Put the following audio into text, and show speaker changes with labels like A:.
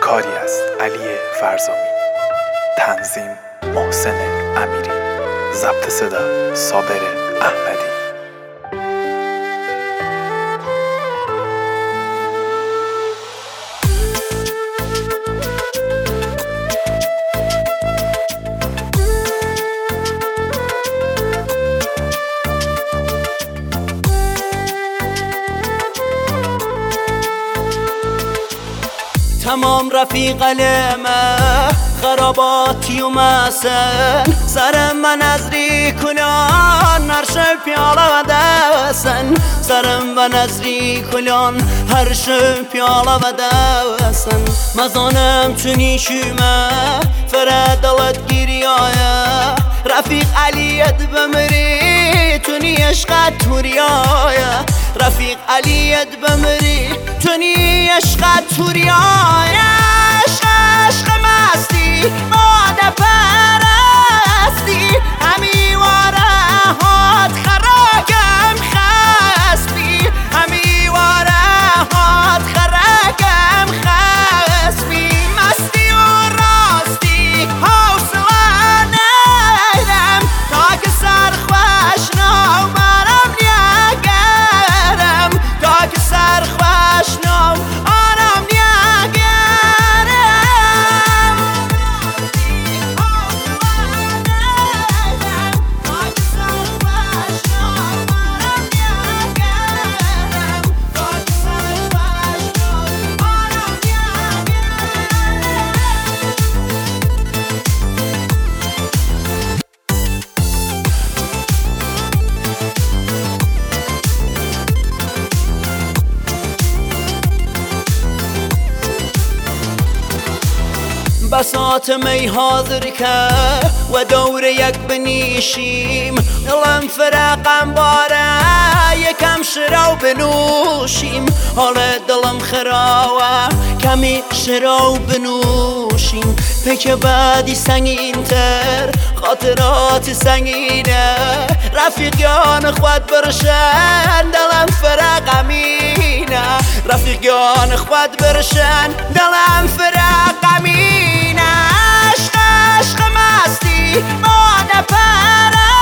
A: کاری است علی فرزامی، تنظیم محسن امیری، ضبط صدا صابر احمدی.
B: تمام رفیق علمه خراباتی و مسن سرم من از ریکلان هر شب پیاله و دستن سرم من از ریکلان هر شب پیاله و دستن مزانم چونی شومه فردالت گیریایه رفیق علیت بمری تونی عشقت توریایه رفیق علیت بمری تونی عشقت توریایه عشق مستی ماده پرستی همی واره هات خراگم خسبی همی واره هات خراگم خسبی مستی و راستی حوصله ندارم تا که سرخوش نو برم نگرم تا که سرخوش نو آرام نگرم بساط می حاضر که و دور یک بنیشیم دلم فرقم باره یکم شراو بنوشیم حال دلم خراوه کمی شراو بنوشیم پیک بعدی سنگین تر خاطرات سنگینه رفیقیان خود برشن دلم فرقمینه رفیقیان خود برشن دلم فرقمینه عشق مستی ماده پره